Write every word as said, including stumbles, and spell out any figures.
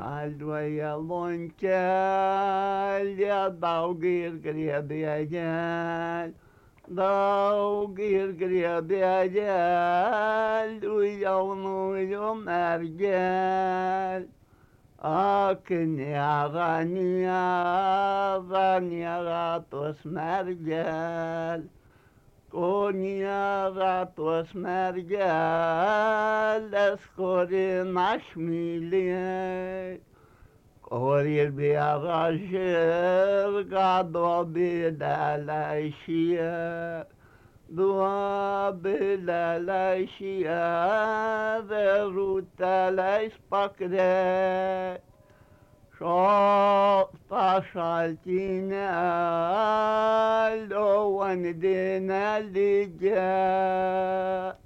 Aldoja lonkelė, daug ir griebė gel, daug ir griebė gelių jaunųjų mergel. Ak, nėra, nėra, nėra tos mergel, ko nėra tos mergelės, kuri našmylė, kuri bėra žirgą duobelę šie, duobelę šie, verutėliais pakrė. Šalta šaltinelio vandenė lygia,